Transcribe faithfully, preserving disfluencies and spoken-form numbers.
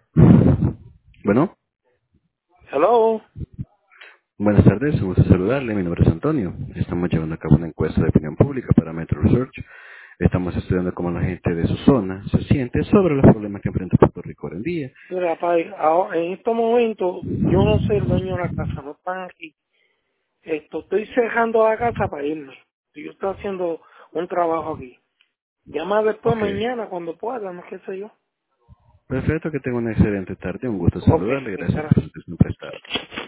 Bueno, Hello. buenas tardes, un gusto saludarle. Mi nombre es Antonio. Estamos llevando a cabo una encuesta de opinión pública para Metro Research. Estamos estudiando cómo la gente de su zona se siente sobre los problemas que enfrenta Puerto Rico hoy en día. Mira, pai, ahora- en estos momentos yo no soy el dueño de la casa, no están aquí. Esto, estoy cerrando la casa para irme. Yo estoy haciendo un trabajo aquí. Llama después Ok. mañana cuando pueda, no qué sé yo. Perfecto, que tenga una excelente tarde. Un gusto Ok, saludarle. Gracias por gracias. su atención prestada.